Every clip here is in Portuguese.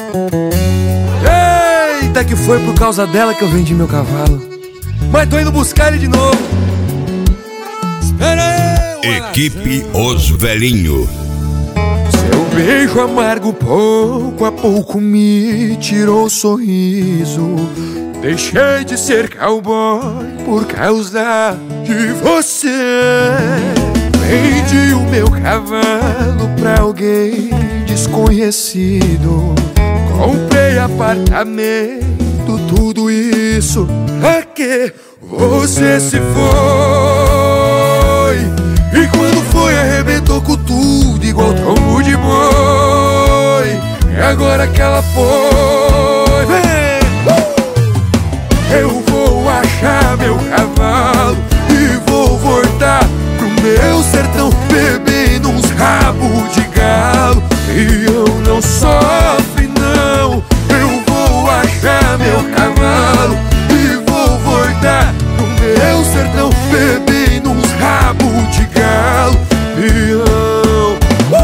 Eita, que foi por causa dela que eu vendi meu cavalo. Mas tô indo buscar ele de novo. Espera aí, Equipe Os Velhinho. seu beijo amargo pouco a pouco me tirou o sorriso. Deixei de ser cowboy por causa de você. Vendi o meu cavalo pra alguém desconhecido. Comprei apartamento, tudo isso pra que você se foi. E quando foi arrebentou com tudo igual tombo de boi. E agora que ela foi, vem! Eu vou achar meu cavalo e vou voltar pro meu sertão, bebendo uns rabos de galo. E eu não sofro não. Eu vou achar meu cavalo e vou voltar pro meu sertão, bebendo uns rabos de galo. E eu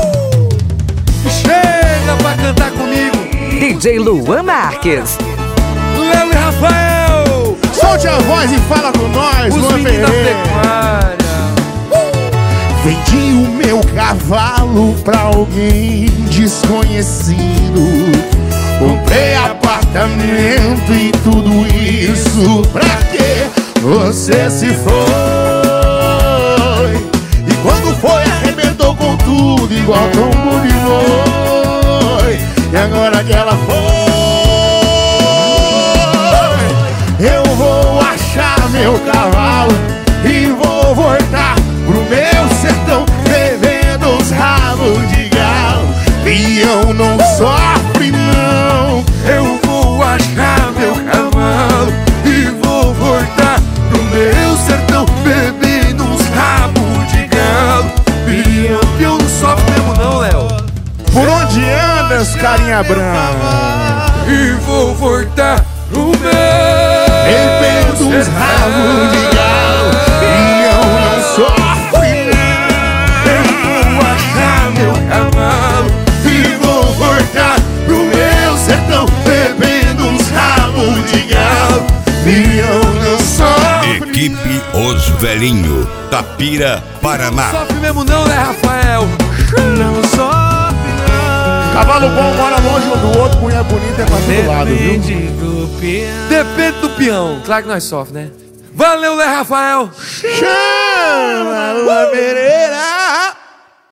chega pra cantar comigo, DJ Luan Marques. Léo e Rafael, Solte a voz e fala com nós, os Luan meninos da Pereira. pecuária. Vendi o meu cavalo pra alguém desconhecido. Comprei apartamento e tudo isso pra que você se foi. E quando foi arrebentou com tudo igual tombo de boi. E agora que ela foi, eu vou achar meu cavalo e vou voltar pro meu sertão, bebendo os rabos de galo. E eu não sofro não. Eu vou achar meu cavalo e vou voltar pro meu sertão, bebendo uns rabos de galo. E eu não sofro mesmo não, Léo. Por onde andas, carinha branca? E vou voltar pro meu Bebendo uns rabos de galo. E eu não sofro Eu vou achar meu cavalo não. E vou voltar pro meu sertão, bebendo uns rabos de galo. E eu não sofro. Equipe Os Velhinho. Tapira, Paraná. sofre mesmo não, né, Rafael? Não sofre não. Cavalo bom mora longe um do outro, mulher bonita é pra todo lado, viu? Depende do peão. Claro que nós sofre, né? Valeu, né, Rafael? Chama, Luan Pereira.